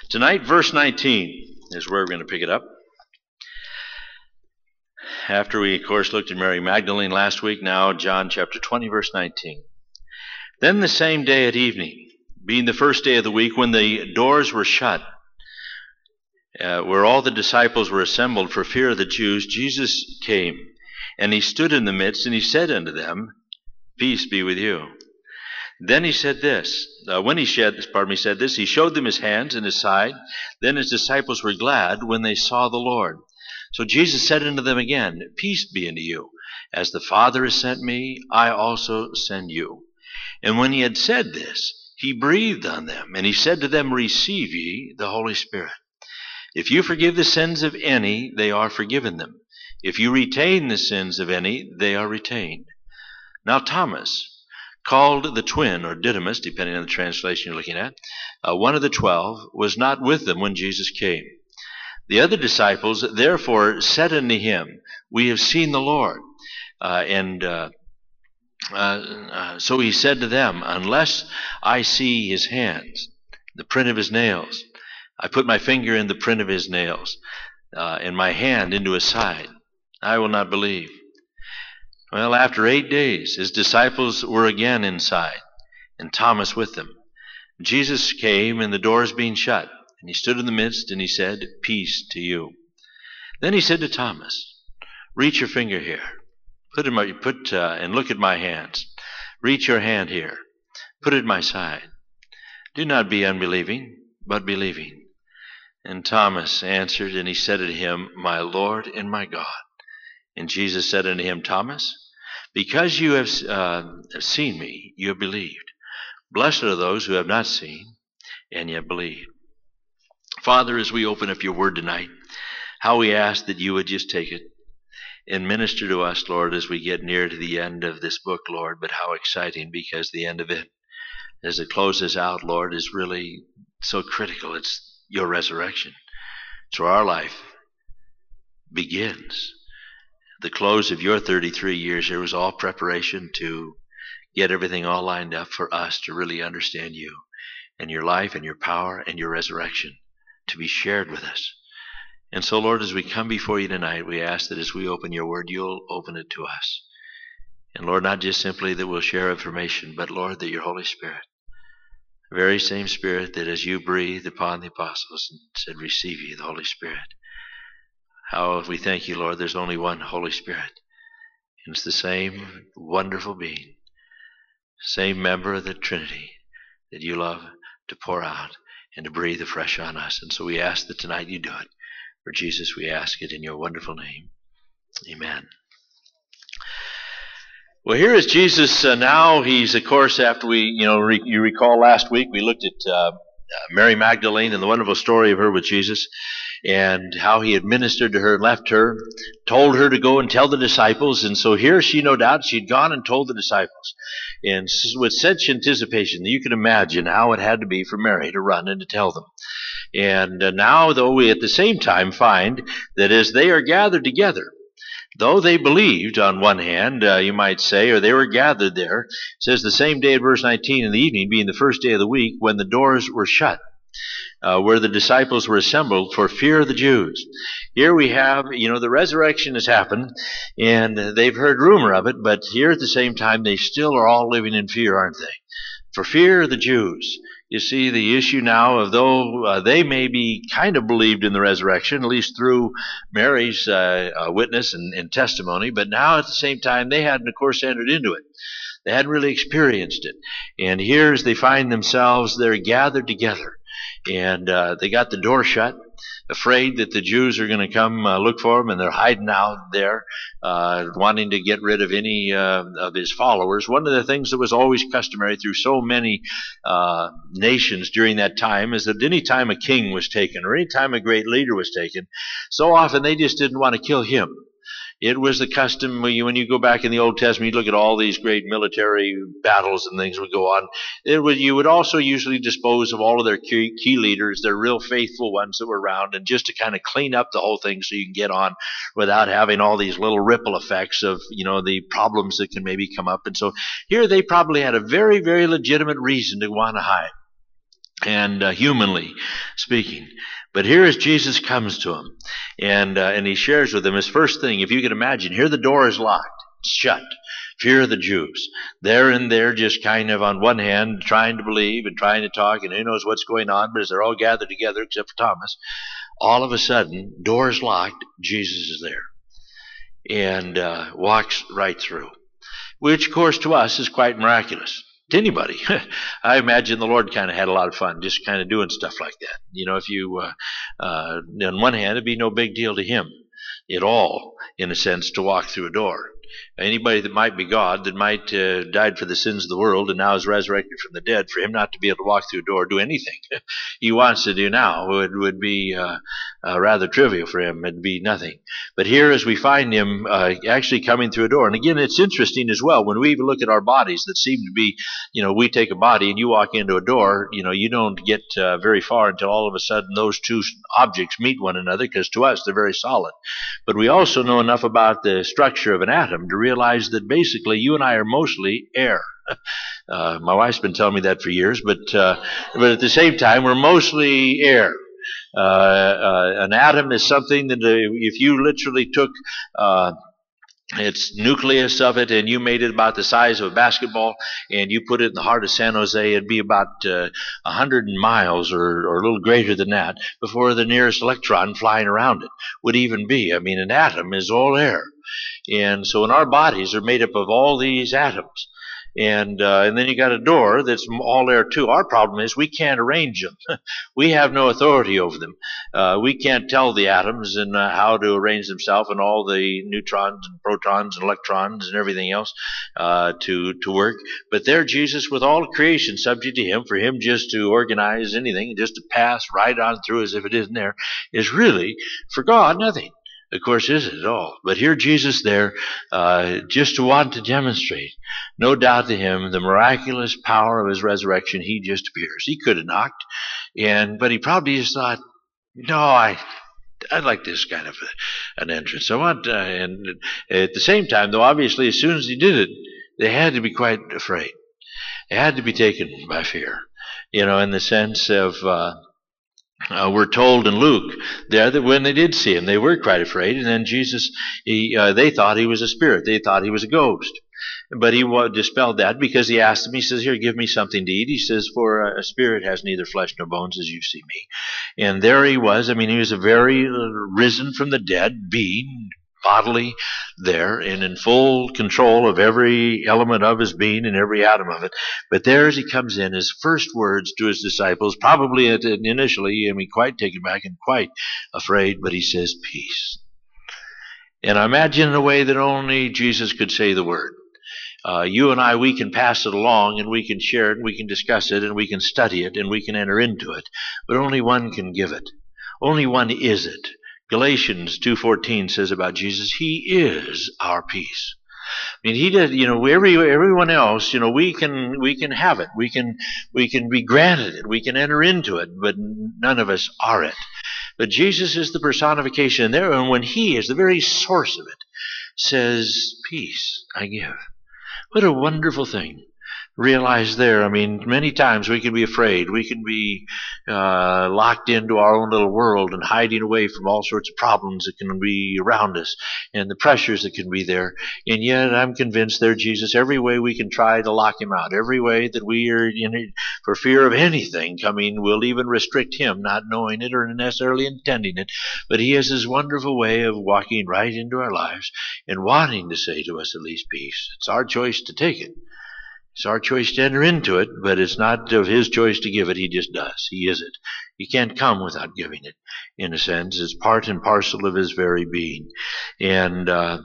Tonight, verse 19 is where we're going to pick it up. After we, of course, looked at Mary Magdalene last week, now John chapter 20, verse 19. Then the same day at evening, being the first day of the week, when the doors were shut, where all the disciples were assembled for fear of the Jews, Jesus came, and he stood in the midst, and he said unto them, Peace be with you. Then he said this, said this, he showed them his hands and his side. Then his disciples were glad when they saw the Lord. So Jesus said unto them again, Peace be unto you. As the Father has sent me, I also send you. And when he had said this, he breathed on them, and he said to them, Receive ye the Holy Spirit. If you forgive the sins of any, they are forgiven them. If you retain the sins of any, they are retained. Now Thomas, called the twin, or Didymus, depending on the translation you're looking at, one of the 12, was not with them when Jesus came. The other disciples therefore said unto him, We have seen the Lord. So he said to them, Unless I see his hands, the print of his nails, I put my finger in the print of his nails, and my hand into his side, I will not believe. Well, after 8 days, his disciples were again inside, and Thomas with them. Jesus came, and the doors being shut, and he stood in the midst, and he said, Peace to you. Then he said to Thomas, Reach your finger here, and look at my hands. Reach your hand here, put it in my side. Do not be unbelieving, but believing. And Thomas answered, and he said unto him, My Lord and my God. And Jesus said unto him, Thomas, because you have seen me, you have believed. Blessed are those who have not seen, and yet believe. Father, as we open up your word tonight, how we ask that you would just take it and minister to us, Lord, as we get near to the end of this book, Lord. But how exciting, because the end of it, as it closes out, Lord, is really so critical. It's your resurrection. So our life begins. The close of your 33 years here was all preparation to get everything all lined up for us to really understand you and your life and your power and your resurrection to be shared with us. And so, Lord, as we come before you tonight, we ask that as we open your word, you'll open it to us. And Lord, not just simply that we'll share information, but Lord, that your Holy Spirit, the very same Spirit that as you breathed upon the apostles and said, Receive ye the Holy Spirit. How we thank you, Lord, there's only one Holy Spirit. And it's the same wonderful being, same member of the Trinity that you love to pour out and to breathe afresh on us. And so we ask that tonight you do it. For Jesus, we ask it in your wonderful name. Amen. Well, here is Jesus now. He's, of course, after you recall last week, we looked at Mary Magdalene and the wonderful story of her with Jesus and how he had ministered to her and left her, told her to go and tell the disciples. And so here she, no doubt, she'd gone and told the disciples. And with such anticipation that you can imagine how it had to be for Mary to run and to tell them. And now, though, we at the same time find that as they are gathered together, though they believed on one hand, you might say, or they were gathered there, it says the same day at verse 19 in the evening, being the first day of the week, when the doors were shut, where the disciples were assembled for fear of the Jews. Here we have, the resurrection has happened, and they've heard rumor of it, but here at the same time, they still are all living in fear, aren't they? For fear of the Jews. You see, the issue now of though they may be kind of believed in the resurrection, at least through Mary's witness and testimony, but now at the same time, they hadn't, of course, entered into it. They hadn't really experienced it. And here as they find themselves, they're gathered together. And they got the door shut, afraid that the Jews are going to come look for them, and they're hiding out there, wanting to get rid of any of his followers. One of the things that was always customary through so many nations during that time is that any time a king was taken or any time a great leader was taken, so often they just didn't want to kill him. It was the custom when you go back in the Old Testament, you look at all these great military battles and things would go on. You would also usually dispose of all of their key leaders, their real faithful ones that were around, and just to kind of clean up the whole thing so you can get on without having all these little ripple effects of, the problems that can maybe come up. And so here they probably had a very, very legitimate reason to want to hide. and humanly speaking. But here as Jesus comes to him, and he shares with him his first thing. If you can imagine, here the door is locked, it's shut. Fear of the Jews. They're in there just kind of on one hand trying to believe and trying to talk, and who knows what's going on, but as they're all gathered together except for Thomas, all of a sudden, doors locked, Jesus is there and walks right through, which of course to us is quite miraculous. To anybody. I imagine the Lord kind of had a lot of fun just kind of doing stuff like that. You know, if you, on one hand, it'd be no big deal to him at all, in a sense, to walk through a door. Anybody that might be God, that might died for the sins of the world and now is resurrected from the dead, for him not to be able to walk through a door or do anything he wants to do now would be rather trivial for him. It'd be nothing. But here, as we find him actually coming through a door, and again, it's interesting as well when we even look at our bodies that seem to be, you know, we take a body and you walk into a door, you know, you don't get very far until all of a sudden those two objects meet one another, because to us they're very solid. But we also know enough about the structure of an atom to realize that basically you and I are mostly air. My wife's been telling me that for years, but at the same time, we're mostly air. An atom is something that if you literally took its nucleus of it and you made it about the size of a basketball and you put it in the heart of San Jose, it'd be about 100 miles or a little greater than that before the nearest electron flying around it would even be. I mean, an atom is all air. And so in our bodies are made up of all these atoms. And then you got a door that's all air too. Our problem is we can't arrange them. We have no authority over them. We can't tell the atoms and how to arrange themselves and all the neutrons and protons and electrons and everything else to work. But there, Jesus, with all creation subject to him, for him just to organize anything, just to pass right on through as if it isn't there, is really, for God, nothing. Of course, isn't at all. But here Jesus there, just to want to demonstrate, no doubt to him, the miraculous power of his resurrection, he just appears. He could have knocked, but he probably just thought, no, I'd like this kind of an entrance. I want, and at the same time, though, obviously, as soon as he did it, they had to be quite afraid. They had to be taken by fear, you know, in the sense of, we're told in Luke there that when they did see him, they were quite afraid. And then Jesus, they thought he was a spirit. They thought he was a ghost. But he dispelled that because he asked them, he says, here, give me something to eat. He says, for a spirit has neither flesh nor bones as you see me. And there he was. I mean, he was a very risen from the dead being, bodily there and in full control of every element of his being and every atom of it. But there as he comes in, his first words to his disciples, probably initially, I mean, quite taken back and quite afraid, but he says, peace. And I imagine in a way that only Jesus could say the word. You and I, we can pass it along and we can share it and we can discuss it and we can study it and we can enter into it. But only one can give it. Only one is it. Galatians 2:14 says about Jesus, he is our peace. I mean, he did, you know, everyone else, you know, we can have it. We can be granted it. We can enter into it, but none of us are it. But Jesus is the personification in there, and when he is the very source of it, says, peace I give. What a wonderful thing. Realize there, I mean, many times we can be afraid. We can be locked into our own little world and hiding away from all sorts of problems that can be around us and the pressures that can be there. And yet I'm convinced there, Jesus, every way we can try to lock him out, every way that we are in it for fear of anything coming, we'll even restrict him, not knowing it or necessarily intending it. But he has his wonderful way of walking right into our lives and wanting to say to us at least peace. It's our choice to take it. It's our choice to enter into it, but it's not of his choice to give it. He just does. He is it. He can't come without giving it, in a sense. It's part and parcel of his very being. And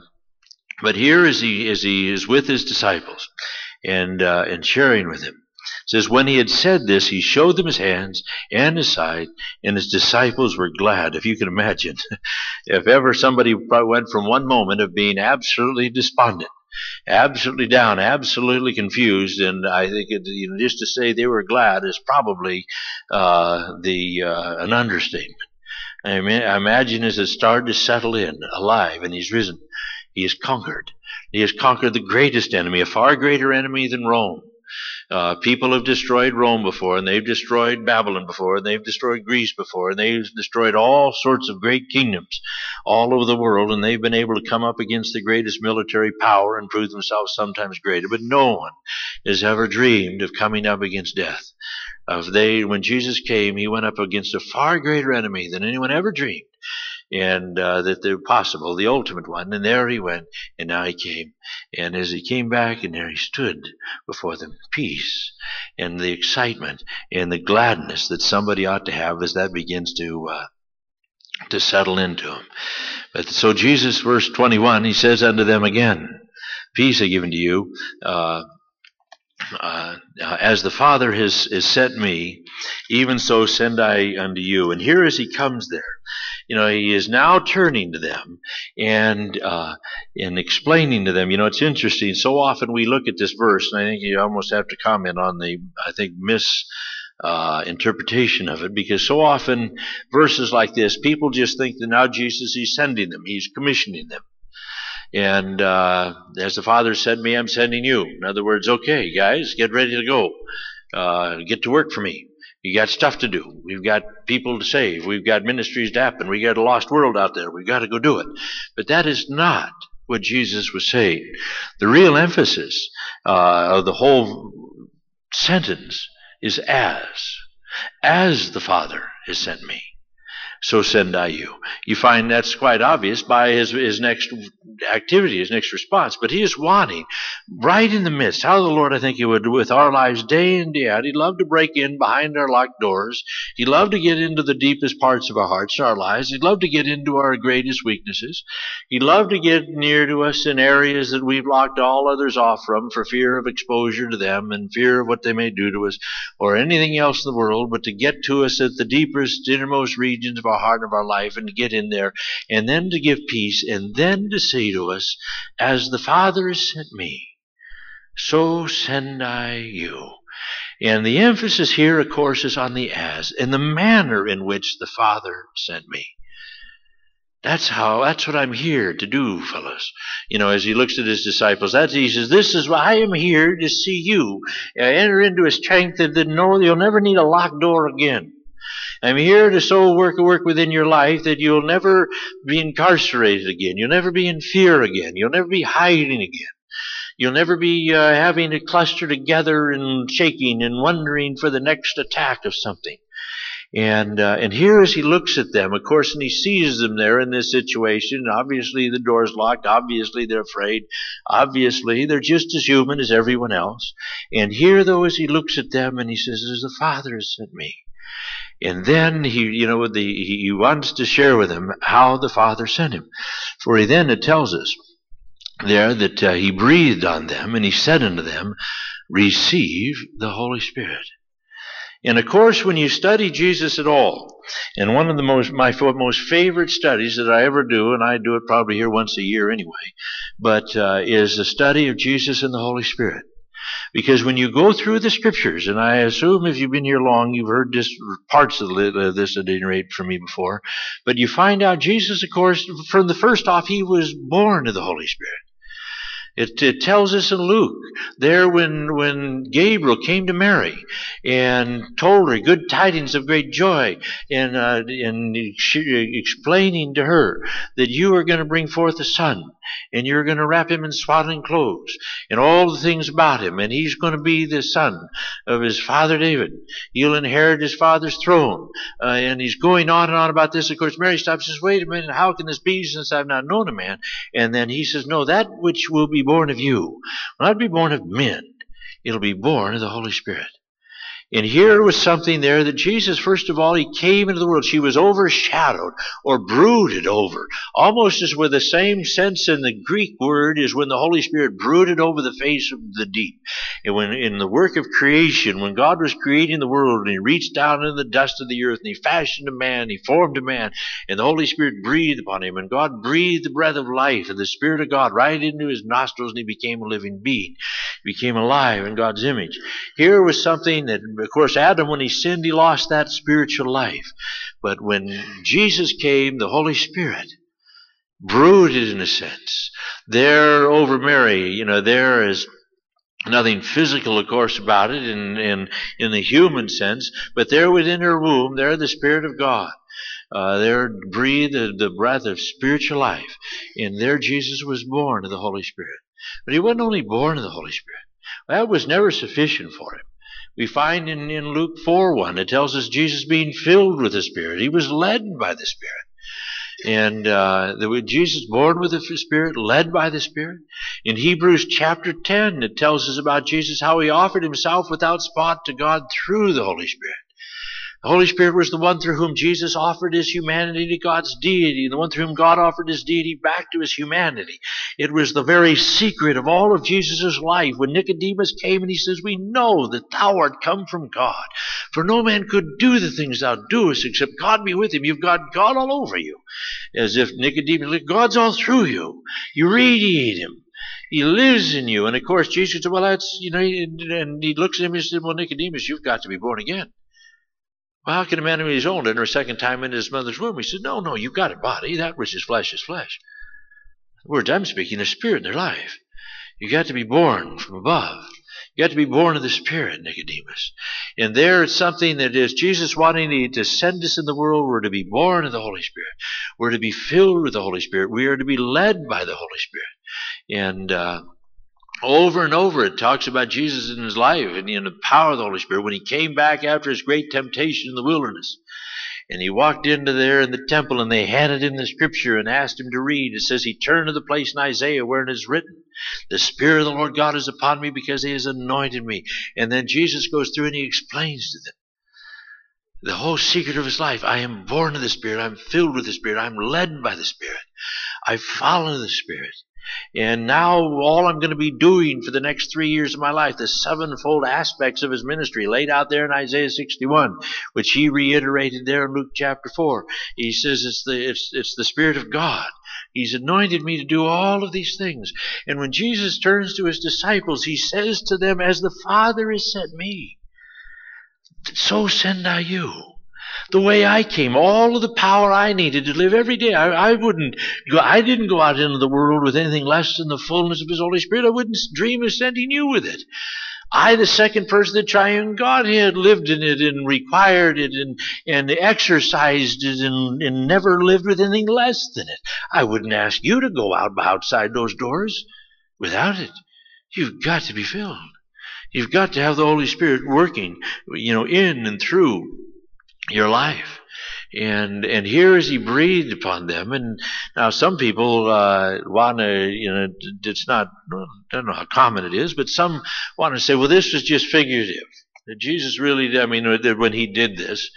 but here as he is with his disciples and sharing with them, it says, when he had said this, he showed them his hands and his side, and his disciples were glad. If you can imagine, if ever somebody went from one moment of being absolutely despondent, absolutely down, absolutely confused, and I think just to say they were glad is probably an understatement. I mean, I imagine as it started to settle in, alive, and he's risen, he has conquered. He has conquered the greatest enemy, a far greater enemy than Rome. People have destroyed Rome before, and they've destroyed Babylon before, and they've destroyed Greece before, and they've destroyed all sorts of great kingdoms all over the world, and they've been able to come up against the greatest military power and prove themselves sometimes greater. But no one has ever dreamed of coming up against death. When Jesus came, he went up against a far greater enemy than anyone ever dreamed. And that they're possible, the ultimate one. And there he went, and now he came. And as he came back, and there he stood before them, peace and the excitement and the gladness that somebody ought to have as that begins to settle into him. But so Jesus, verse 21, he says unto them again, peace I give unto you. As the Father has sent me, even so send I unto you. And here as he comes there, he is now turning to them and explaining to them. It's interesting. So often we look at this verse, and I think you almost have to comment on the, interpretation of it, because so often verses like this, people just think that now Jesus, he's sending them, he's commissioning them. And as the Father sent me, I'm sending you. In other words, okay, guys, get ready to go. Get to work for me. You got stuff to do. We've got people to save. We've got ministries to happen. We got a lost world out there. We've got to go do it. But that is not what Jesus was saying. The real emphasis of the whole sentence is as the Father has sent me, so send I you. You find that's quite obvious by his next activity, his next response. But he is wanting, right in the midst, how the Lord, I think he would do with our lives day in, day out. He'd love to break in behind our locked doors. He'd love to get into the deepest parts of our hearts, our lives. He'd love to get into our greatest weaknesses. He'd love to get near to us in areas that we've locked all others off from for fear of exposure to them and fear of what they may do to us or anything else in the world, but to get to us at the deepest, innermost regions of our heart and of our life and to get in there and then to give peace and then to say to us, as the Father has sent me, so send I you. And the emphasis here, of course, is on the as and the manner in which the Father sent me. That's what I'm here to do, fellas. As he looks at his disciples, he says, this is why I am here to see you enter into a strength that you'll never need a locked door again. I'm here to so work within your life that you'll never be incarcerated again. You'll never be in fear again. You'll never be hiding again. You'll never be having to cluster together and shaking and wondering for the next attack of something. And here as he looks at them, of course, and he sees them there in this situation, obviously the door's locked, obviously they're afraid, obviously they're just as human as everyone else. And here, though, as he looks at them and he says, as the Father has sent me. And then he wants to share with them how the Father sent him. For it tells us there that he breathed on them and he said unto them, receive the Holy Spirit. And of course, when you study Jesus at all, and one of my most favorite studies that I ever do, and I do it probably here once a year anyway, but is the study of Jesus and the Holy Spirit. Because when you go through the Scriptures, and I assume if you've been here long, you've heard parts of this at any rate from me before, but you find out Jesus, of course, from the first off, he was born of the Holy Spirit. It tells us in Luke, there when Gabriel came to Mary and told her good tidings of great joy and explaining to her that you are going to bring forth a son and you're going to wrap him in swaddling clothes and all the things about him, and he's going to be the son of his father David. He'll inherit his father's throne. And he's going on and on about this. Of course, Mary stops and says, wait a minute, how can this be since I've not known a man? And then he says, no, that which will be born of you will not be born of men. It'll be born of the Holy Spirit. And here was something there that Jesus, first of all, he came into the world. She was overshadowed or brooded over, almost as with the same sense in the Greek word as when the Holy Spirit brooded over the face of the deep. And when in the work of creation, when God was creating the world and he reached down into the dust of the earth and he fashioned a man, he formed a man, and the Holy Spirit breathed upon him, and God breathed the breath of life and the Spirit of God right into his nostrils, and he became a living being. He became alive in God's image. Here was something that, of course, Adam, when he sinned, he lost that spiritual life. But when Jesus came, the Holy Spirit brooded, in a sense, there over Mary, there as Nothing physical, of course, about it in the human sense, but there within her womb, there the Spirit of God. There breathed the breath of spiritual life. And there Jesus was born of the Holy Spirit. But he wasn't only born of the Holy Spirit. That was never sufficient for him. We find in Luke 4:1, it tells us Jesus being filled with the Spirit. He was led by the Spirit. And Jesus born with the Spirit, led by the Spirit. In Hebrews chapter 10, it tells us about Jesus, how he offered himself without spot to God through the Holy Spirit. The Holy Spirit was the one through whom Jesus offered his humanity to God's deity, the one through whom God offered his deity back to his humanity. It was the very secret of all of Jesus' life. When Nicodemus came and he says, "We know that thou art come from God, for no man could do the things thou doest except God be with him." You've got God all over you. As if Nicodemus, God's all through you. You radiate him. He lives in you. And of course, Jesus said, well, that's, and he looks at him and said, well, Nicodemus, you've got to be born again. Well, how can a man who is old enter a second time into his mother's womb? He said, no, you've got a body. That which is flesh is flesh. The words I'm speaking are spirit in their life. You got to be born from above. You got to be born of the Spirit, Nicodemus. And there it's something that is Jesus wanting to send us in the world. We're to be born of the Holy Spirit. We're to be filled with the Holy Spirit. We are to be led by the Holy Spirit. And over and over it talks about Jesus in his life and the power of the Holy Spirit when he came back after his great temptation in the wilderness. And he walked into there in the temple, and they handed him the scripture and asked him to read. It says he turned to the place in Isaiah where it is written, "The Spirit of the Lord God is upon me because he has anointed me." And then Jesus goes through and he explains to them the whole secret of his life. I am born of the Spirit. I'm filled with the Spirit. I'm led by the Spirit. I follow the Spirit. And now all I'm going to be doing for the next 3 years of my life, the sevenfold aspects of his ministry laid out there in Isaiah 61, which he reiterated there in Luke chapter 4. He says it's the Spirit of God. He's anointed me to do all of these things. And when Jesus turns to his disciples, he says to them, "As the Father has sent me, so send I you." The way I came, all of the power I needed to live every day. I didn't go out into the world with anything less than the fullness of his Holy Spirit. I wouldn't dream of sending you with it. I, the second person of the triune Godhead, lived in it and required it and exercised it and never lived with anything less than it. I wouldn't ask you to go outside those doors without it. You've got to be filled. You've got to have the Holy Spirit working, in and through your life. And here as he breathed upon them, and now some people want to, it's not, I don't know how common it is, but some want to say, well, this was just figurative. That Jesus really, when he did this,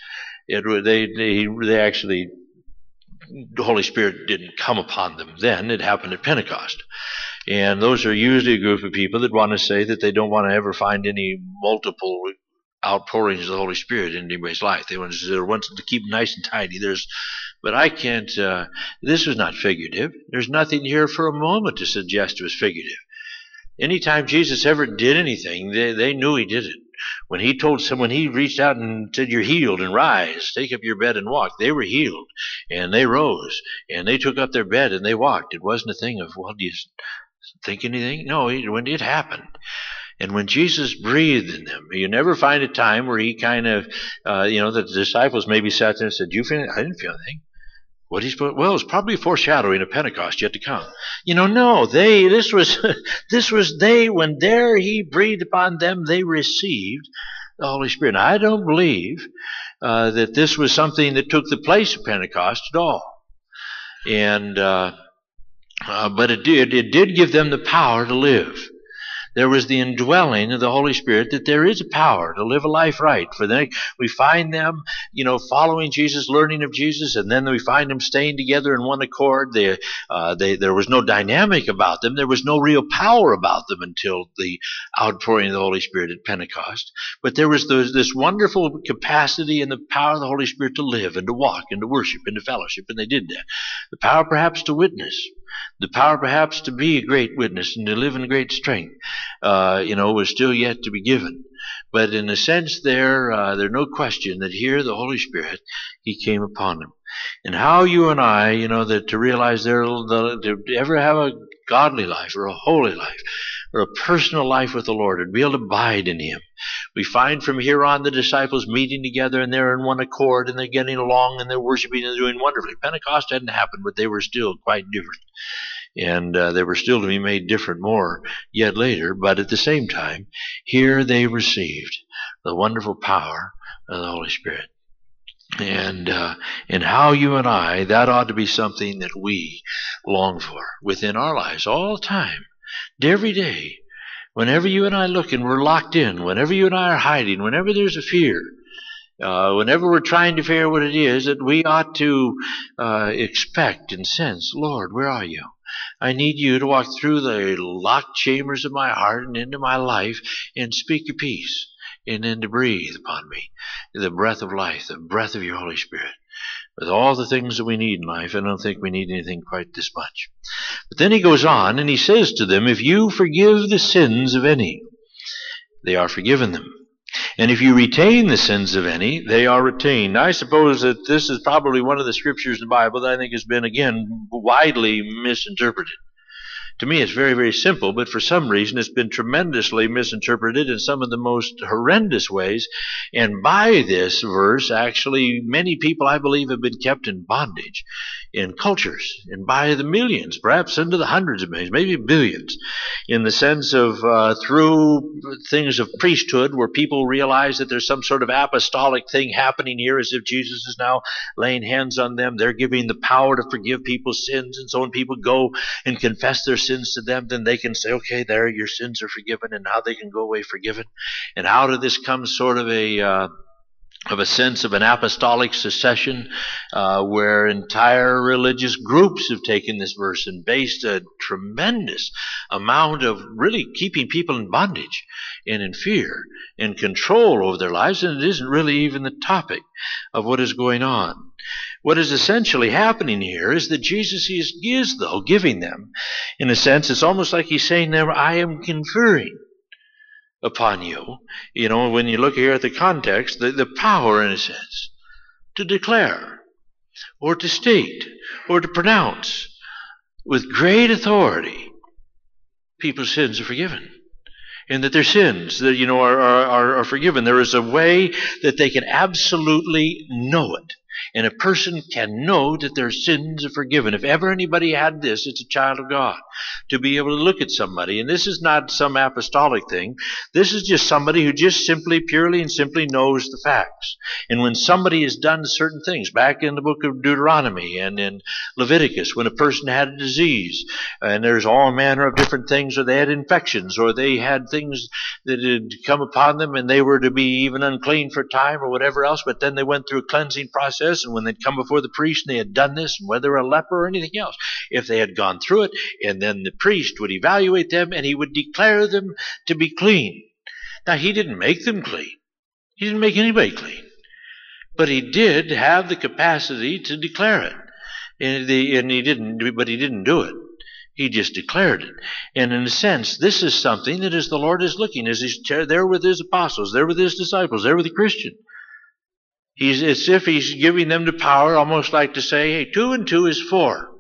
they actually, the Holy Spirit didn't come upon them then. It happened at Pentecost. And those are usually a group of people that want to say that they don't want to ever find any multiple outpourings of the Holy Spirit in anybody's life. They want to keep nice and tidy. But I can't, this was not figurative. There's nothing here for a moment to suggest it was figurative. Anytime Jesus ever did anything, they knew he did it. When he reached out and said, "You're healed, and rise, take up your bed and walk," they were healed, and they rose, and they took up their bed and they walked. It wasn't a thing of, well, do you think anything? No, when it happened. And when Jesus breathed in them, you never find a time where he kind of, the disciples maybe sat there and said, "You feel anything?" "I didn't feel anything." What he's put? Well, it's probably foreshadowing of Pentecost yet to come. No, this was they, when there he breathed upon them, they received the Holy Spirit. Now, I don't believe that this was something that took the place of Pentecost at all. And, but it did give them the power to live. There was the indwelling of the Holy Spirit, that there is a power to live a life right. For then we find them, following Jesus, learning of Jesus, and then we find them staying together in one accord. There was no dynamic about them. There was no real power about them until the outpouring of the Holy Spirit at Pentecost. But there was this wonderful capacity and the power of the Holy Spirit to live and to walk and to worship and to fellowship, and they did that. The power perhaps to witness. The power perhaps to be a great witness and to live in great strength, was still yet to be given. But in a sense there's no question that here the Holy Spirit, he came upon them. And how you and I, that to realize to ever have a godly life or a holy life, or a personal life with the Lord and be able to abide in Him. We find from here on the disciples meeting together and they're in one accord and they're getting along and they're worshiping and doing wonderfully. Pentecost hadn't happened, but they were still quite different. And they were still to be made different more yet later. But at the same time, here they received the wonderful power of the Holy Spirit. And how you and I, that ought to be something that we long for within our lives all the time, every day. Whenever you and I look and we're locked in, whenever you and I are hiding, whenever there's a fear, whenever we're trying to figure out what it is, that we ought to expect and sense, Lord, where are you? I need you to walk through the locked chambers of my heart and into my life and speak your peace, and then to breathe upon me the breath of life, the breath of your Holy Spirit. With all the things that we need in life, I don't think we need anything quite this much. But then he goes on and he says to them, if you forgive the sins of any, they are forgiven them. And if you retain the sins of any, they are retained. I suppose that this is probably one of the scriptures in the Bible that I think has been, again, widely misinterpreted. To me, it's very, very simple, but for some reason it's been tremendously misinterpreted in some of the most horrendous ways. And by this verse, actually, many people, I believe, have been kept in bondage in cultures, and by the millions, perhaps into the hundreds of millions, maybe billions, in the sense of through things of priesthood, where people realize that there's some sort of apostolic thing happening here, as if Jesus is now laying hands on them. They're giving the power to forgive people's sins, and so when people go and confess their sins to them, then they can say, okay, there, your sins are forgiven, and now they can go away forgiven. And out of this comes sort of a sense of an apostolic succession, where entire religious groups have taken this verse and based a tremendous amount of really keeping people in bondage and in fear and control over their lives, and it isn't really even the topic of what is going on. What is essentially happening here is that Jesus is though giving them, in a sense, it's almost like he's saying there, I am conferring upon you. You know, when you look here at the context, the power, in a sense, to declare or to state or to pronounce with great authority people's sins are forgiven, and that their sins that are forgiven. There is a way that they can absolutely know it. And a person can know that their sins are forgiven. If ever anybody had this, it's a child of God. To be able to look at somebody, and this is not some apostolic thing. This is just somebody who just simply, purely and simply knows the facts. And when somebody has done certain things, back in the book of Deuteronomy and in Leviticus, when a person had a disease, and there's all manner of different things, or they had infections, or they had things that had come upon them, and they were to be even unclean for a time or whatever else, but then they went through a cleansing process. And when they'd come before the priest and they had done this, and whether a leper or anything else, if they had gone through it, and then the priest would evaluate them and he would declare them to be clean. Now, he didn't make them clean. He didn't make anybody clean. But he did have the capacity to declare it. And he didn't do it. He just declared it. And in a sense, this is something that as the Lord is looking, as he's there with his apostles, there with his disciples, there with the Christian, it's if he's giving them the power, almost like to say, hey, 2 and 2 is 4.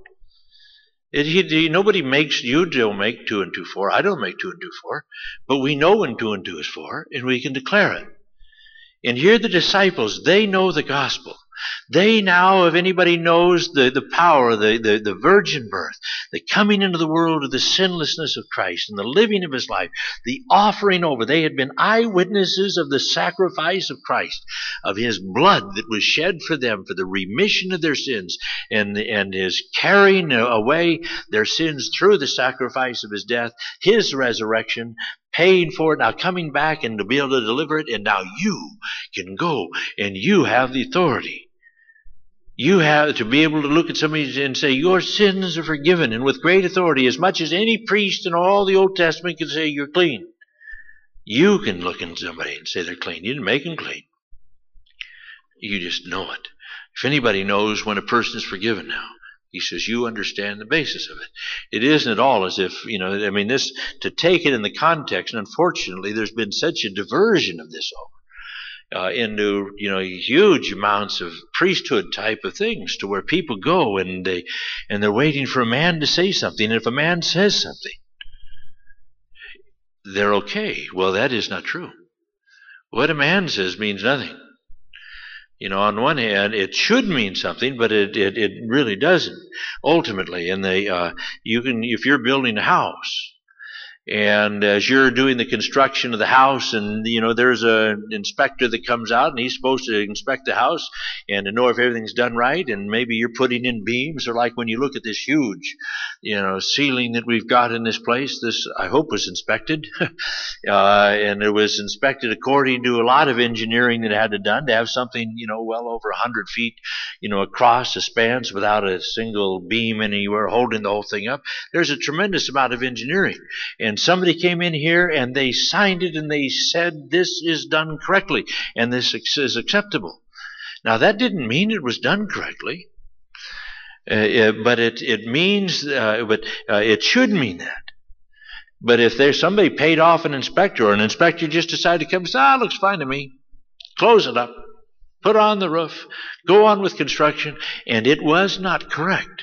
Nobody makes, you don't make 2 and 2 4. I don't make 2 and 2 4. But we know when 2 and 2 is 4, and we can declare it. And here the disciples, they know the gospel. They now, if anybody knows the power, the virgin birth, the coming into the world of the sinlessness of Christ and the living of his life, the offering over, they had been eyewitnesses of the sacrifice of Christ, of his blood that was shed for them for the remission of their sins, and his carrying away their sins through the sacrifice of his death, his resurrection, paying for it, now coming back and to be able to deliver it, and now you can go and you have the authority. You have to be able to look at somebody and say, your sins are forgiven, and with great authority, as much as any priest in all the Old Testament can say you're clean. You can look at somebody and say they're clean. You didn't make them clean. You just know it. If anybody knows when a person is forgiven now, he says, you understand the basis of it. It isn't at all as if, this, to take it in the context, and unfortunately there's been such a diversion of this over into huge amounts of priesthood type of things, to where people go and they're waiting for a man to say something. And if a man says something, they're okay. Well, that is not true. What a man says means nothing. You know, on one hand, it should mean something, but it really doesn't ultimately. And you can, if you're building a house, and as you're doing the construction of the house, and you know there's an inspector that comes out, and he's supposed to inspect the house and to know if everything's done right, and maybe you're putting in beams, or like when you look at this huge, you know, ceiling that we've got in this place. This, I hope, was inspected, and it was inspected according to a lot of engineering that had to done to have something, you know, well over 100 feet, you know, across the spans without a single beam anywhere holding the whole thing up. There's a tremendous amount of engineering, and somebody came in here and they signed it and they said this is done correctly and this is acceptable. Now that didn't mean it was done correctly, but it means, it should mean that. But if there's somebody paid off an inspector, or an inspector just decided to come and say, looks fine to me, close it up, put on the roof, go on with construction, and it was not correct,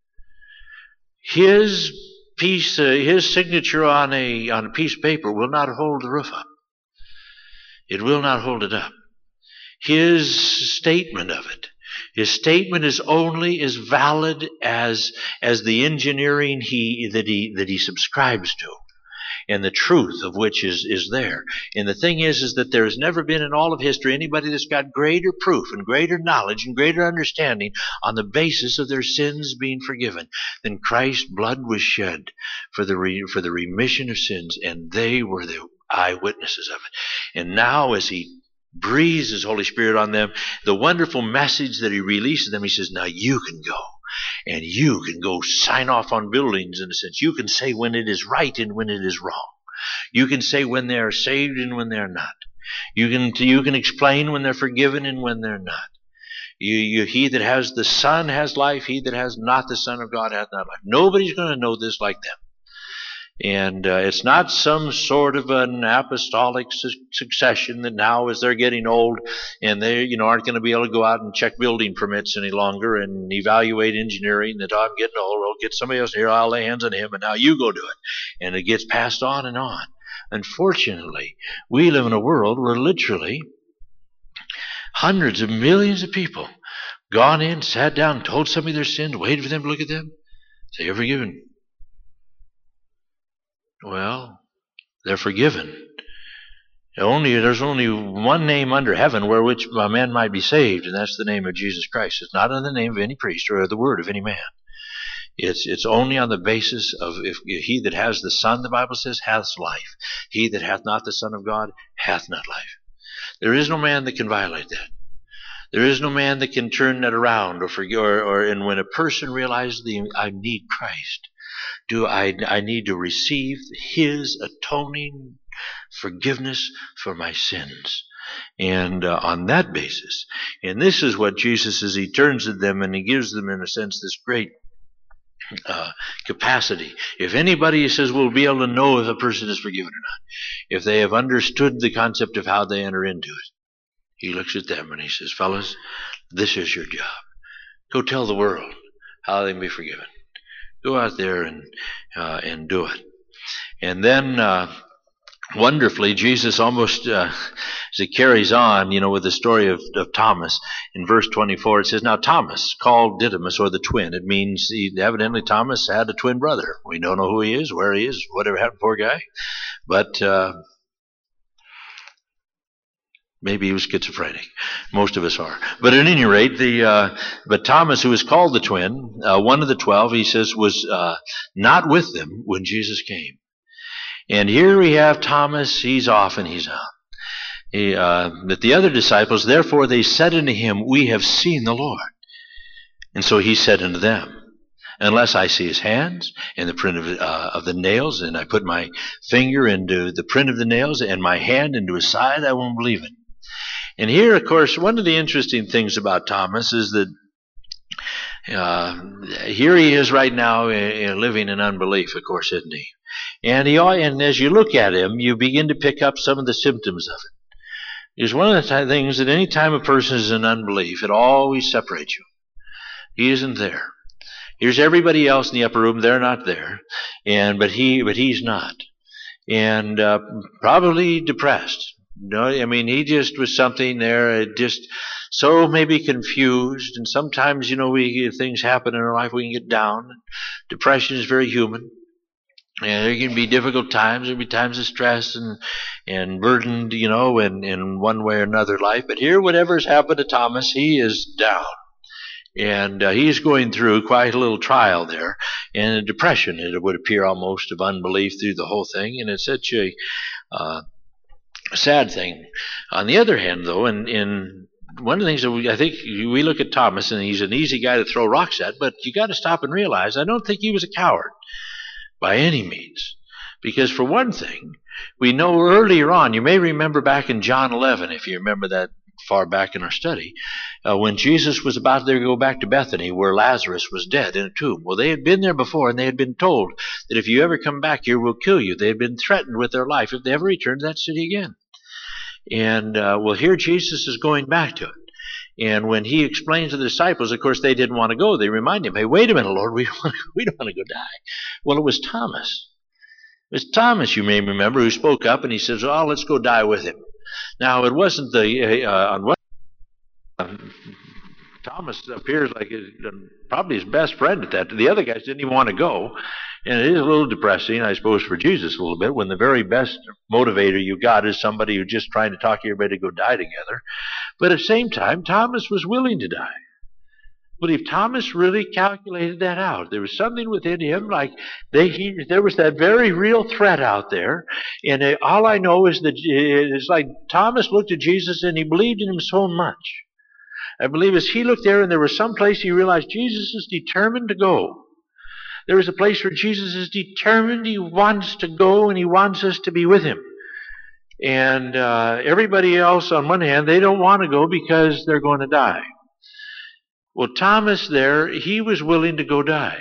his signature on a piece of paper will not hold the roof up. It will not hold it up. His statement of it, his statement is only as valid as the engineering that he subscribes to, and the truth of which is there. And the thing is that there has never been in all of history anybody that's got greater proof and greater knowledge and greater understanding on the basis of their sins being forgiven than Christ's blood was shed for the remission of sins, and they were the eyewitnesses of it. And now as he breathes his Holy Spirit on them, the wonderful message that he releases them, he says, now you can go. And you can go sign off on buildings, in a sense. You can say when it is right and when it is wrong. You can say when they are saved and when they're not. You can explain when they're forgiven and when they're not. He that has the Son has life. He that has not the Son of God hath not life. Nobody's going to know this like them. And it's not some sort of an apostolic succession that now, as they're getting old and they, you know, aren't going to be able to go out and check building permits any longer and evaluate engineering, that I'm getting old, I'll get somebody else here, I'll lay hands on him, and now you go do it. And it gets passed on and on. Unfortunately, we live in a world where literally hundreds of millions of people gone in, sat down, told somebody their sins, waited for them to look at them, say, you're forgiven. Well, they're forgiven. There's only one name under heaven where which a man might be saved, and that's the name of Jesus Christ. It's not on the name of any priest or the word of any man. It's only on the basis of, if he that has the Son, the Bible says, hath life. He that hath not the Son of God hath not life. There is no man that can violate that. There is no man that can turn that around and when a person realizes I need Christ, I need to receive his atoning forgiveness for my sins. And on that basis, and this is what Jesus is, he turns to them and he gives them, in a sense, this great capacity. If anybody says we'll be able to know if a person is forgiven or not, if they have understood the concept of how they enter into it, he looks at them and he says, fellas, this is your job. Go tell the world how they can be forgiven. Go out there and do it. And then wonderfully, Jesus almost, as it carries on, you know, with the story of Thomas, in verse 24, it says, now Thomas, called Didymus, or the twin. It means evidently Thomas had a twin brother. We don't know who he is, where he is, whatever happened, poor guy. But maybe he was schizophrenic. Most of us are. But at any rate, but Thomas, who is called the twin, one of the 12, he says, was not with them when Jesus came. And here we have Thomas. He's off and he's out. But the other disciples, therefore they said unto him, we have seen the Lord. And so he said unto them, unless I see his hands and the print of the nails, and I put my finger into the print of the nails and my hand into his side, I won't believe it. And here, of course, one of the interesting things about Thomas is that here he is right now living in unbelief, of course, isn't he? And as you look at him, you begin to pick up some of the symptoms of it. It's one of the things that any time a person is in unbelief, it always separates you. He isn't there. Here's everybody else in the upper room. They're not there. But he's not. and probably depressed. No, I mean, he just was something there, just so maybe confused. And sometimes, things happen in our life, we can get down. Depression is very human. And there can be difficult times. There'll be times of stress and burdened, in one way or another life. But here, whatever's happened to Thomas, he is down. And he's going through quite a little trial there, and a depression, it would appear, almost, of unbelief through the whole thing. And it's such a sad thing. On the other hand, though, in one of the things that I think we look at Thomas, and he's an easy guy to throw rocks at, but you got to stop and realize, I don't think he was a coward by any means. Because for one thing, we know earlier on, you may remember back in John 11, if you remember that far back in our study, when Jesus was about to go back to Bethany, where Lazarus was dead in a tomb. Well, they had been there before, and they had been told that if you ever come back here, we'll kill you. They had been threatened with their life if they ever returned to that city again. And here Jesus is going back to it. And when he explains to the disciples, of course, they didn't want to go. They remind him, hey, wait a minute, Lord, we don't want to go die. Well, it was Thomas. It was Thomas, you may remember, who spoke up, and he says, oh, let's go die with him. Now, it wasn't on what Thomas appears like probably his best friend at that. The other guys didn't even want to go. And it is a little depressing, I suppose, for Jesus a little bit, when the very best motivator you got is somebody who's just trying to talk everybody to go die together. But at the same time, Thomas was willing to die. But if Thomas really calculated that out, there was something within him, like there was that very real threat out there. And all I know is that it's like Thomas looked at Jesus and he believed in him so much. I believe as he looked there and there was some place he realized Jesus is determined to go. There is a place where Jesus is determined, he wants to go, and he wants us to be with him. And everybody else, on one hand, they don't want to go because they're going to die. Well, Thomas there, he was willing to go die.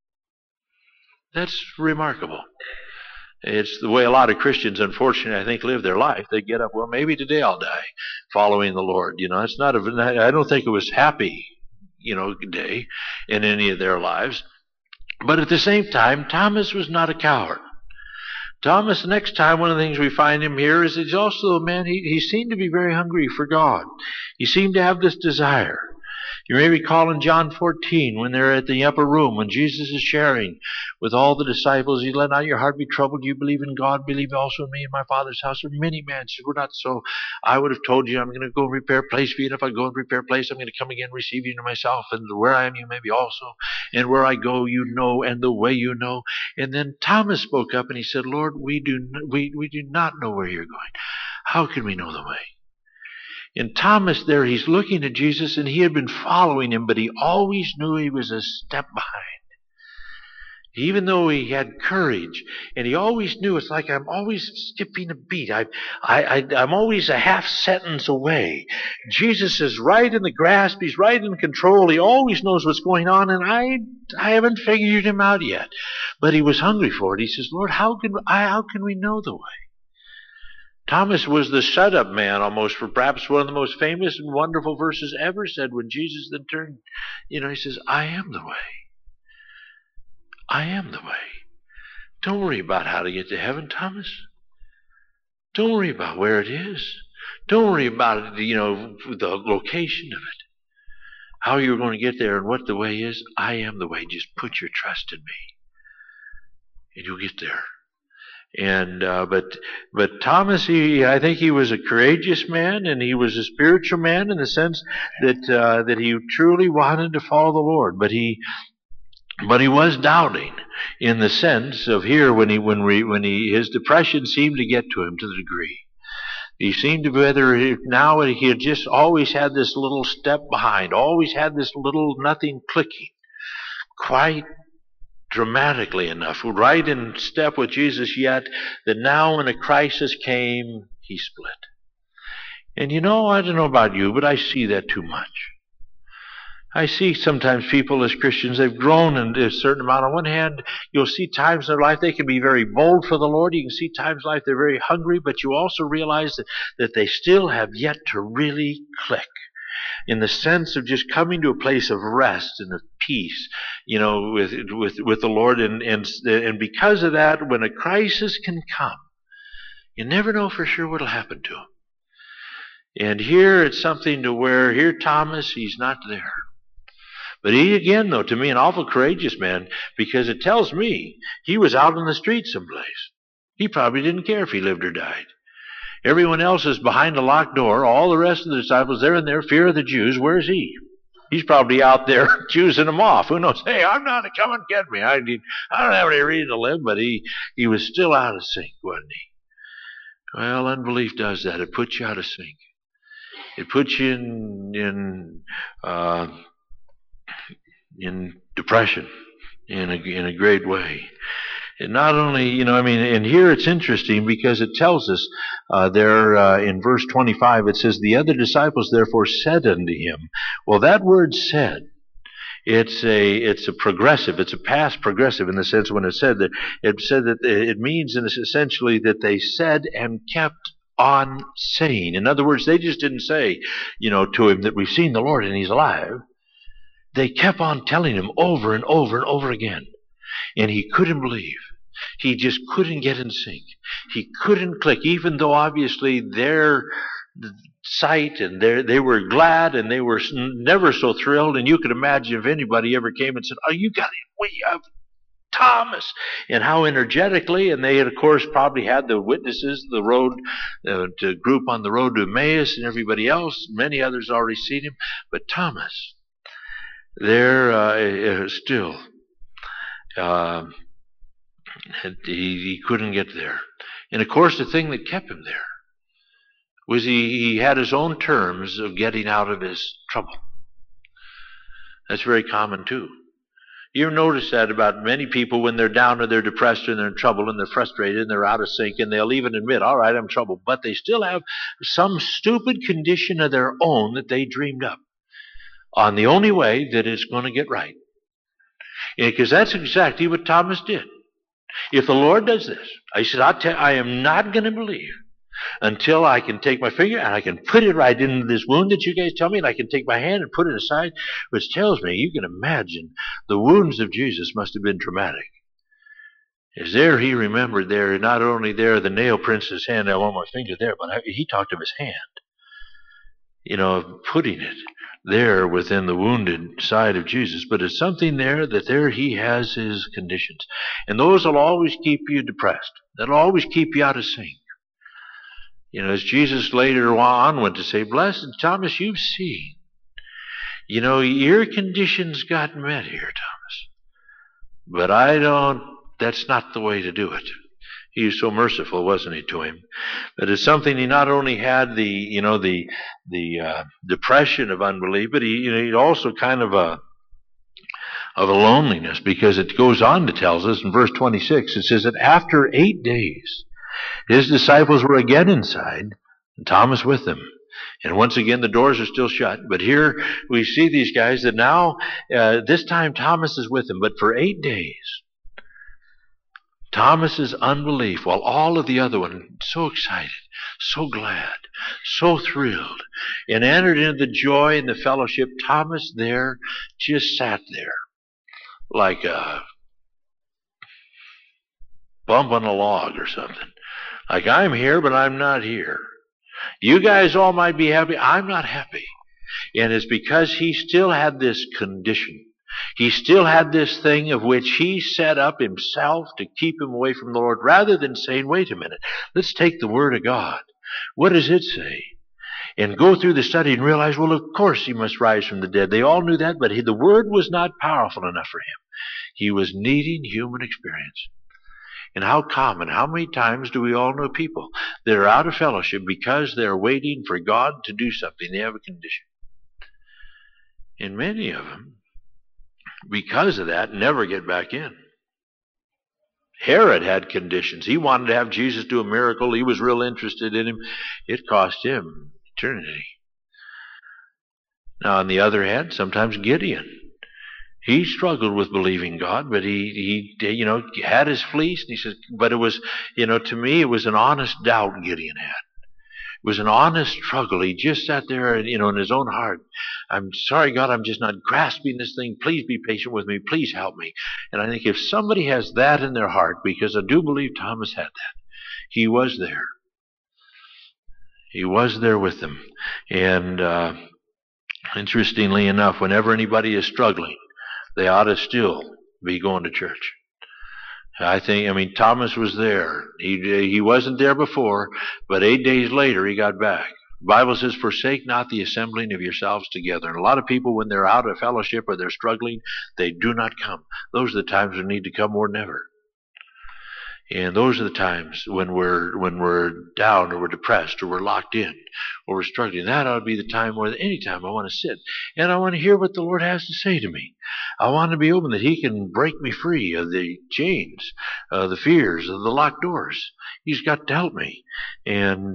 That's remarkable. It's the way a lot of Christians, unfortunately, I think, live their life. They get up, well, maybe today I'll die following the Lord. It's not I don't think it was happy, day in any of their lives. But at the same time, Thomas was not a coward. Thomas, next time, one of the things we find him here is he's also a man, he seemed to be very hungry for God. He seemed to have this desire. You may recall in John 14, when they're at the upper room, when Jesus is sharing with all the disciples, he let not your heart be troubled. You believe in God, believe also in me. In my Father's house are many mansions. We're not so. I would have told you I'm going to go and prepare a place for you. And if I go and prepare a place, I'm going to come again, receive you to myself. And where I am, you may be also. And where I go, you know, and the way you know. And then Thomas spoke up and he said, Lord, we do not know where you're going. How can we know the way? And Thomas there, he's looking at Jesus, and he had been following him, but he always knew he was a step behind. Even though he had courage, and he always knew, it's like I'm always skipping a beat. I'm always a half sentence away. Jesus is right in the grasp. He's right in control. He always knows what's going on, and I haven't figured him out yet. But he was hungry for it. He says, Lord, how can we know the way? Thomas was the shut-up man almost for perhaps one of the most famous and wonderful verses ever said when Jesus then turned, he says, I am the way. I am the way. Don't worry about how to get to heaven, Thomas. Don't worry about where it is. Don't worry about it, the location of it. How you're going to get there and what the way is. I am the way. Just put your trust in me. And you'll get there. And but Thomas, I think he was a courageous man, and he was a spiritual man in the sense that he truly wanted to follow the Lord. But he was doubting in the sense of here when his depression seemed to get to him to the degree. He seemed to now he had just always had this little step behind, always had this little nothing clicking, quite dramatically enough, right in step with Jesus, yet that now when a crisis came, he split. And I don't know about you, but I see that too much. I see sometimes people as Christians, they've grown in a certain amount. On one hand, you'll see times in their life they can be very bold for the Lord. You can see times in life they're very hungry, but you also realize that they still have yet to really click, in the sense of just coming to a place of rest and of peace, with the Lord. And because of that, when a crisis can come, You never know for sure what'll happen to him. And here it's something to where, here Thomas, he's not there. But he, again, though, to me, an awful courageous man, because it tells me he was out on the street someplace. He probably didn't care if he lived or died. Everyone else is behind a locked door. All the rest of the disciples, they're in their fear of the Jews. Where's he? He's probably out there choosing them off. Who knows? Hey, I'm not, come and get me. I don't have any reason to live, but he was still out of sync, wasn't he? Well, unbelief does that. It puts you out of sync. It puts you in depression in a great way. And not only, and here it's interesting because it tells us there in verse 25, it says, the other disciples therefore said unto him. Well, that word said, it's a progressive, it's a past progressive in the sense when it said that it means essentially that they said and kept on saying. In other words, they just didn't say, to him that we've seen the Lord and he's alive. They kept on telling him over and over and over again. And he couldn't believe. He just couldn't get in sync. He couldn't click, even though obviously their sight and they were glad and they were never so thrilled. And you could imagine if anybody ever came and said, oh, you got it, we have Thomas, and how energetically, and they had of course probably had the witnesses, the road to group on the road to Emmaus and everybody else, many others already seen him, but Thomas, there still he couldn't get there. And of course the thing that kept him there was he had his own terms of getting out of his trouble. That's very common too. You ever notice that about many people when they're down or they're depressed and they're in trouble and they're frustrated and they're out of sync and they'll even admit, all right, I'm in trouble, but they still have some stupid condition of their own that they dreamed up on the only way that it's going to get right. Because that's exactly what Thomas did. If the Lord does this, I said, I am not going to believe until I can take my finger and I can put it right into this wound that you guys tell me, and I can take my hand and put it aside, which tells me, you can imagine, the wounds of Jesus must have been traumatic. As there he remembered there, not only there the nail prints in his hand, I want my finger there, but he talked of his hand. Putting it there within the wounded side of Jesus. But it's something there that there he has his conditions. And those will always keep you depressed. That'll always keep you out of sync. As Jesus later on went to say, blessed Thomas, you've seen. Your conditions got met here, Thomas. But that's not the way to do it. He was so merciful, wasn't he, to him? But it's something he not only had the depression of unbelief, but he also kind of a loneliness, because it goes on to tell us in verse 26, it says that after 8 days, his disciples were again inside, and Thomas with them. And once again, the doors are still shut. But here we see these guys that now, this time Thomas is with them. But for 8 days, Thomas's unbelief, while all of the other one so excited, so glad, so thrilled, and entered into the joy and the fellowship, Thomas there just sat there like a bump on a log or something. Like, I'm here, but I'm not here. You guys all might be happy. I'm not happy. And it's because he still had this condition. He still had this thing of which he set up himself to keep him away from the Lord, rather than saying, wait a minute, let's take the Word of God. What does it say? And go through the study and realize, well, of course he must rise from the dead. They all knew that, but the Word was not powerful enough for him. He was needing human experience. And how many times do we all know people that are out of fellowship because they're waiting for God to do something? They have a condition. And many of them, because of that, never get back in. Herod had conditions. He wanted to have Jesus do a miracle. He was real interested in him. It cost him eternity. Now, on the other hand, sometimes Gideon, he struggled with believing God, but he had his fleece, and he said, but it was, to me, it was an honest doubt Gideon had. It was an honest struggle. He just sat there, in his own heart. I'm sorry, God, I'm just not grasping this thing. Please be patient with me. Please help me. And I think if somebody has that in their heart, because I do believe Thomas had that, he was there. He was there with them. And interestingly enough, whenever anybody is struggling, they ought to still be going to church. I mean, Thomas was there. He wasn't there before, but 8 days later he got back. The Bible says, forsake not the assembling of yourselves together. And a lot of people, when they're out of fellowship or they're struggling, they do not come. Those are the times we need to come more than ever. And those are the times when we're down or we're depressed or we're locked in or we're struggling. That ought to be the time more than any time I want to sit. And I want to hear what the Lord has to say to me. I want to be open that He can break me free of the chains, the fears, of the locked doors. He's got to help me. And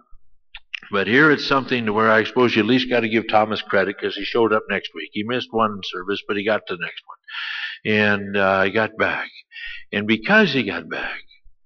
but here it's something to where I suppose you at least got to give Thomas credit, because he showed up next week. He missed one service, but he got to the next one. And he got back. And because he got back,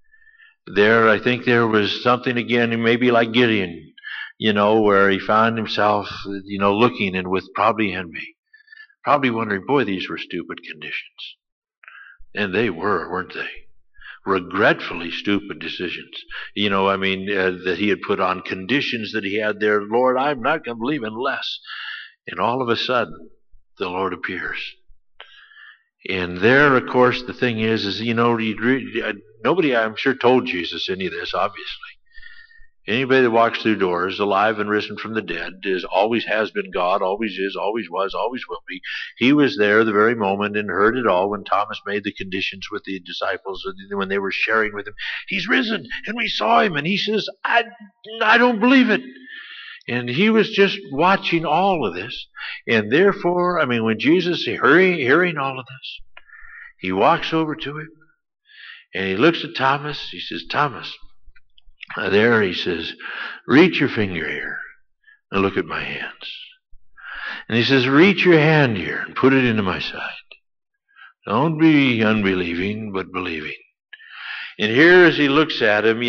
I think there was something again, maybe like Gideon, where he found himself, looking and with probably envy. Probably wondering, boy, these were stupid conditions. And they were, weren't they? Regretfully stupid decisions. That he had put on conditions that he had there. Lord, I'm not going to believe unless. And all of a sudden, the Lord appears. And there, of course, the thing is nobody, I'm sure, told Jesus any of this, obviously. Anybody that walks through doors, alive and risen from the dead, always has been God, always is, always was, always will be. He was there the very moment and heard it all when Thomas made the conditions with the disciples, when they were sharing with him. He's risen, and we saw him, and he says, I don't believe it. And he was just watching all of this. And therefore, when Jesus, hearing all of this, he walks over to him, and he looks at Thomas. He says, Thomas, there, he says, reach your finger here and look at my hands. And he says, reach your hand here and put it into my side. Don't be unbelieving, but believing. And here, as he looks at him,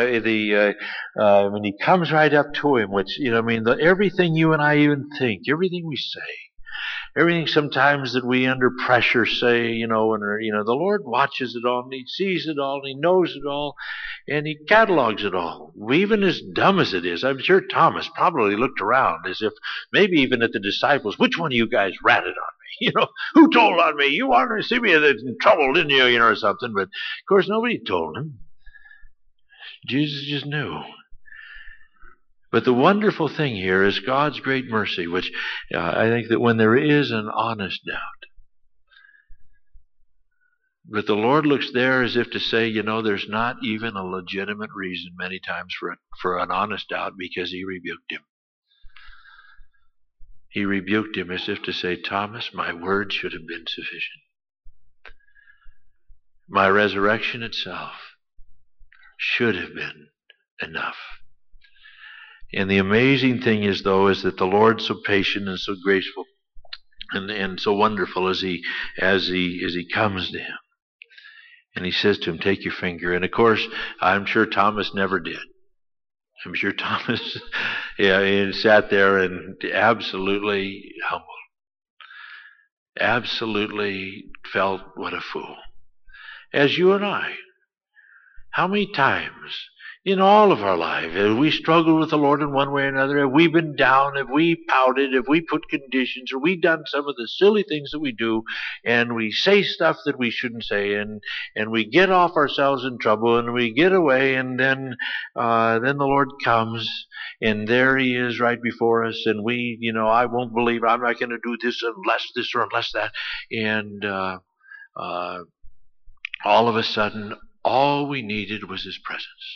when he comes right up to him, which, everything you and I even think, everything we say, everything sometimes that we under pressure say, the Lord watches it all, and He sees it all, and He knows it all, and He catalogs it all. Even as dumb as it is, I'm sure Thomas probably looked around as if, maybe even at the disciples, which one of you guys ratted on me? Who told on me? You wanted to see me in trouble, didn't you? Or something. But, of course, nobody told him. Jesus just knew. But the wonderful thing here is God's great mercy, which I think that when there is an honest doubt, but the Lord looks there as if to say, there's not even a legitimate reason many times for an honest doubt, because He rebuked him. He rebuked him as if to say, Thomas, my word should have been sufficient. My resurrection itself should have been enough. And the amazing thing is that the Lord's so patient and so graceful and so wonderful as he comes to him. And He says to him, take your finger. And of course, I'm sure Thomas never did. I'm sure Thomas he sat there and absolutely humbled. Absolutely felt what a fool. As you and I. How many times in all of our life have we struggled with the Lord in one way or another? Have we been down? Have we pouted? Have we put conditions? Have we done some of the silly things that we do? And we say stuff that we shouldn't say, and we get off ourselves in trouble, and we get away, and then the Lord comes, and there He is right before us, and we, I won't believe, I'm not going to do this or unless that, and all of a sudden, all we needed was His presence.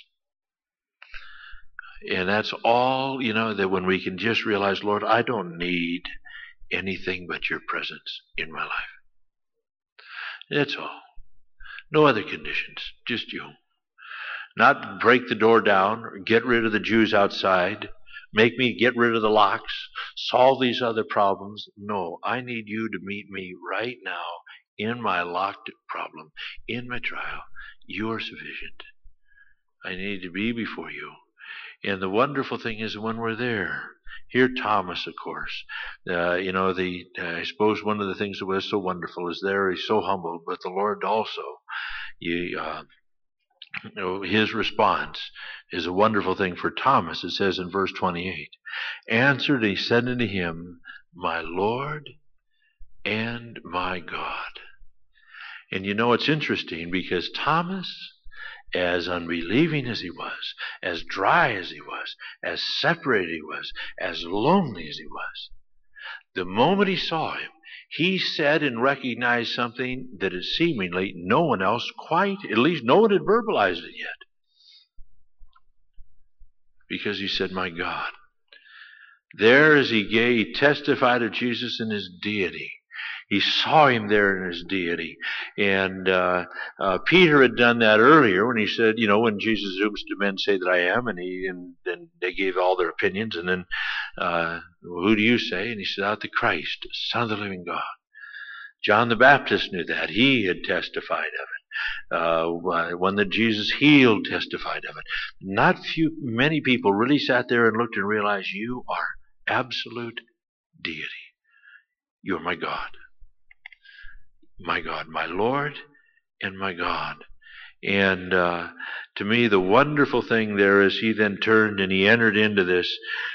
And that's all, that when we can just realize, Lord, I don't need anything but Your presence in my life. That's all. No other conditions, just You. Not break the door down, or get rid of the Jews outside, make me get rid of the locks, solve these other problems. No, I need You to meet me right now in my locked problem, in my trial. You are sufficient. I need to be before You. And the wonderful thing is when we're there, here Thomas, of course, I suppose one of the things that was so wonderful is there he's so humble, but the Lord also, his response is a wonderful thing for Thomas. It says in verse 28, answered, he said unto him, my Lord and my God. And you know, it's interesting because Thomas, as unbelieving as he was, as dry as he was, as separated he was, as lonely as he was, the moment he saw him, he said and recognized something that is seemingly no one else quite, at least no one had verbalized it yet. Because he said, my God. There as he testified of Jesus in his deity. He saw him there in his deity. And Peter had done that earlier when he said, you know, when Jesus, whom do men say that I am? And then they gave all their opinions. And then, who do you say? And he said, out the Christ, Son of the living God. John the Baptist knew that. He had testified of it. One that Jesus healed testified of it. Many people really sat there and looked and realized, you are absolute deity. You're my God. My God, my Lord and my God. And to me, the wonderful thing there is he then turned and he entered into this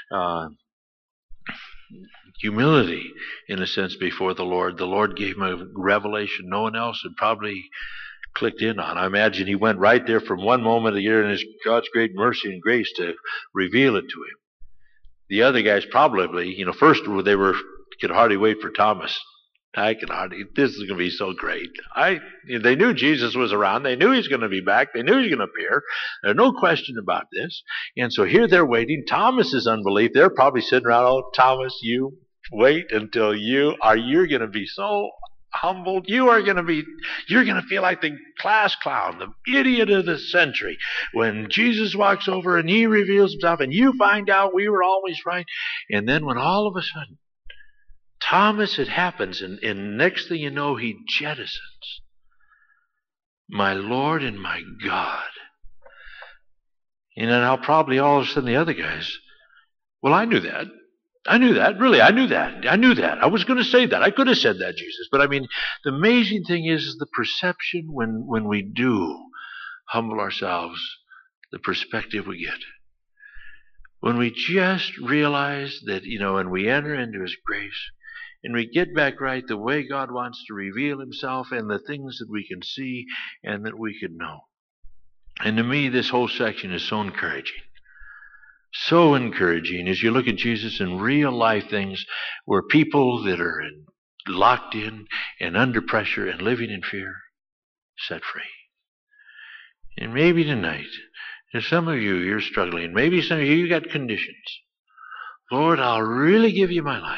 humility, in a sense, before the Lord. The Lord gave him a revelation no one else had probably clicked in on. I imagine he went right there from one moment of the year in his God's great mercy and grace to reveal it to him. The other guys probably, you know, first they could hardly wait for Thomas. This is going to be so great. They knew Jesus was around. They knew he's going to be back. They knew he's going to appear. There's no question about this. And so here they're waiting. Thomas's unbelief, they're probably sitting around, oh, Thomas, you wait until you're going to be so humbled. You're going to feel like the class clown, the idiot of the century. When Jesus walks over and he reveals himself and you find out we were always right. And then when all of a sudden, Thomas, it happens, and next thing you know, he jettisons, my Lord and my God. And then now probably all of a sudden the other guys, well, I knew that. Really, I knew that. I was going to say that. I could have said that, Jesus. But I mean, the amazing thing is the perception when we do humble ourselves, the perspective we get. When we just realize that, you know, and we enter into his grace, and we get back right the way God wants to reveal himself and the things that we can see and that we can know. And to me, this whole section is so encouraging. So encouraging as you look at Jesus in real life things where people that are locked in and under pressure and living in fear, set free. And maybe tonight, there's some of you, you're struggling. Maybe some of you got conditions. Lord, I'll really give you my life.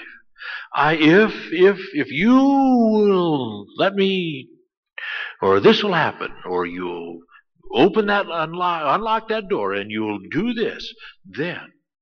If you will let me, or this will happen, or you'll open that, unlock that door, and you'll do this, then.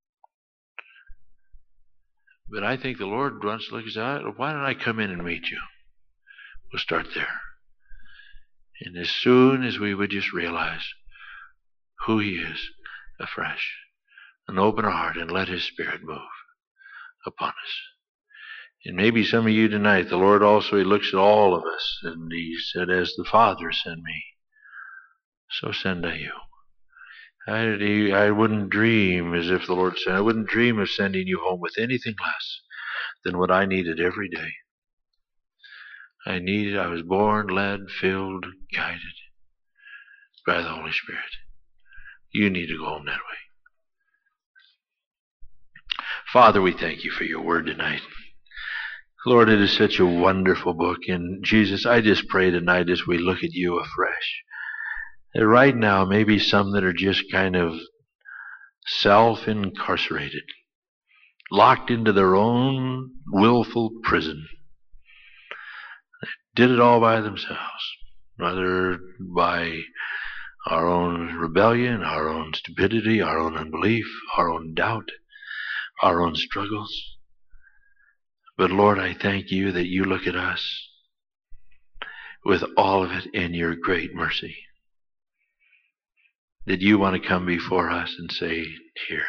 But I think the Lord wants to look and say, why don't I come in and meet you? We'll start there. And as soon as we would just realize who he is afresh, and open our heart and let his Spirit move upon us. And maybe some of you tonight, the Lord also, he looks at all of us, and he said, as the Father sent me, so send I you. I wouldn't dream, as if the Lord said, I wouldn't dream of sending you home with anything less than what I needed every day. I was born, led, filled, guided by the Holy Spirit. You need to go home that way. Father, we thank you for your word tonight. Lord, it is such a wonderful book. And Jesus, I just pray tonight as we look at you afresh, that right now maybe some that are just kind of self-incarcerated, locked into their own willful prison, did it all by themselves, whether by our own rebellion, our own stupidity, our own unbelief, our own doubt, our own struggles. But Lord, I thank you that you look at us with all of it in your great mercy. That you want to come before us and say, here,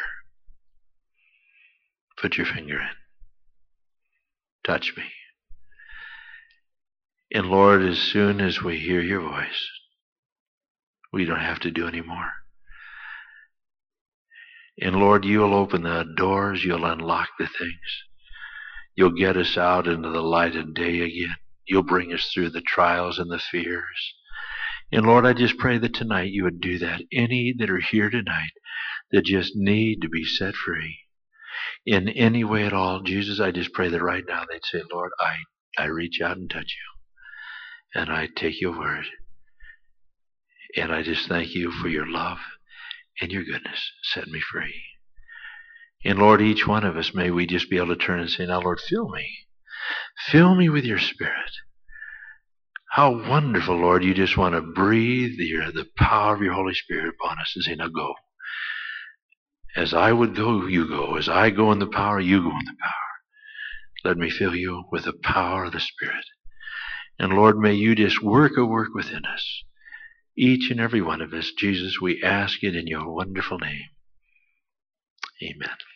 put your finger in. Touch me. And Lord, as soon as we hear your voice, We don't have to do anymore. And Lord, you'll open the doors. You'll unlock the things. You'll get us out into the light of day again. You'll bring us through the trials and the fears. And Lord, I just pray that tonight you would do that. Any that are here tonight that just need to be set free in any way at all, Jesus, I just pray that right now they'd say, Lord, I reach out and touch you. And I take your word. And I just thank you for your love and your goodness. Set me free. And Lord, each one of us, may we just be able to turn and say, now Lord, fill me. Fill me with your Spirit. How wonderful, Lord, you just want to breathe the power of your Holy Spirit upon us and say, now go. As I would go, you go. As I go in the power, you go in the power. Let me fill you with the power of the Spirit. And Lord, may you just work a work within us. Each and every one of us, Jesus, we ask it in your wonderful name. Amen.